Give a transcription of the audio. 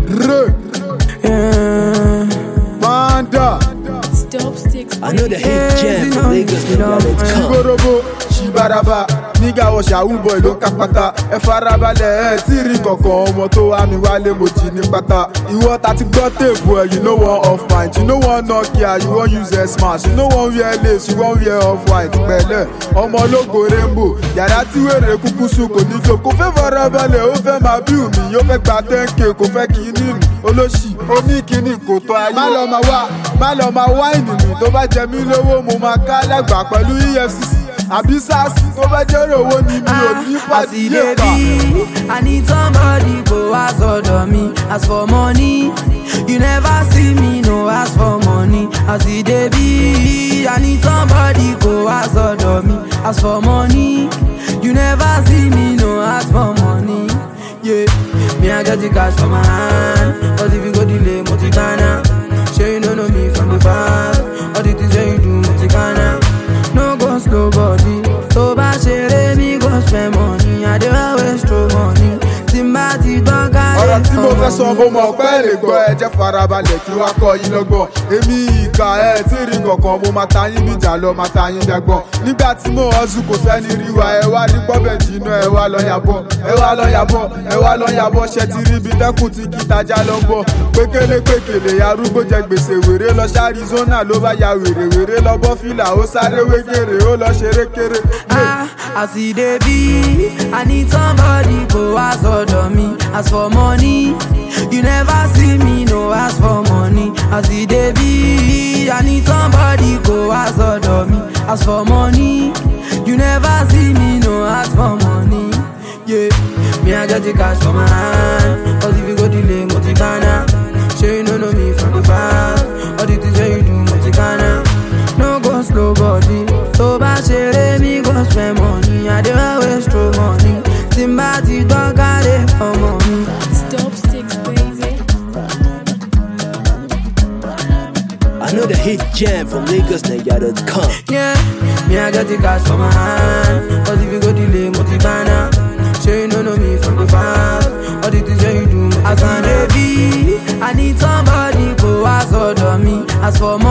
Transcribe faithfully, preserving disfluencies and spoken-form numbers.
Yeah. Panda. I know the hit jam from Lagos, nigga, let's Shibaraba, nigga was Yahoo boy, look kapata. Ẹ farabalẹ̀ ẹ tí rí kankan ọmọ tó wá mi wálé mo jí ní pátá. Ìwọ ta ti gbọ́ tèbù ẹ̀, you know one off mind. You know one Nokia, you wan use ẹ̀ smash. You know one wear lace, you wan wear off white. Pẹ̀lẹ́, ọmọ ológo rainbow. Yàrá tí wèrè kúkú sùn kò ní jò. Kò fẹ́ farabalẹ̀, ó fẹ́ máa bí mi. Ó fẹ́ gba ten k, kò fẹ́ kí ní mi. Olóṣì, oníkíní kò tó ayé. Má lọ máa wá, má lọ máa wá ìnì mi. Tó bá jẹ mí lówó, mo máa ká lágbà pẹ̀lú E F C C. Àbí SARS tó bá jẹ́rò owó ni mi ò ní pàdé yẹ̀pà. I need somebody go ask ọ̀dọ̀ mi. As for money, you never see me no ask for money. As e dey be, I need somebody go ask ọ̀dọ̀ mi. As for money, you never see me no ask for money. Yeah, me I get the cash for my hand. But if you go delay, multi-Ghana. Sure you don't know me from the past. All the things that you do, multi-Ghana. No go slow body. So bad share me go spend money. I dey always throw money. Timbati don carry. Ọ̀rọ̀ tí mo fẹ́ sọ mo mọ̀ pé lè gbọ́ ẹ jẹ́ farabalẹ̀ kí wá kọ́ yín lọ́gbọ̀n. Èmi ìka ẹ̀ tí rí kankan mo máa ta yín bíjà lọ máa ta yín dẹ́gbọ̀n. Nígbà tí mo hustle kò sẹ́ni rí wa ẹ wá rí pọ́bẹ̀ jìnnà ẹ wá lọ yàbọ̀ ẹ wá lọ yàbọ̀ ẹ wá lọ yàbọ̀ ṣẹ́ ti rí ibi dẹ́kun tí kì í tajà lọ bọ̀. Pékélé pékélé arúgbó jẹ gbèsè wèrè lọ sí Arizona ló bá ya wèrè wèrè lọ bọ́ fìlà ó sáré wégèrè ó lọ ṣeré kéré. Ah, as e dey be, I need somebody go ask ọ̀dọ̀ mi. As for money, you never see me no ask for money. As e dey be, I need somebody go ask ọ̀dọ̀ mi. As for money, you never see me no ask for money. Yeah, me I get the cash for my hand. Cause if you go delay, multi-Ghana. Sure you don't know me from the past. All the things that you do, multi-Ghana. No go slow body. So bad share me go spend money. I dey always throw money. Timbati don carry for money. Dope sticks, baby. I know the hit jam from Lagos, nigga, let's come. Yeah, me I get the cash for my hand. Cause if you go delay, multi-Ghana. Sure you don't know me from the past. All the things that you do, as an A V, I need somebody go ask ọ̀dọ̀ mi. As for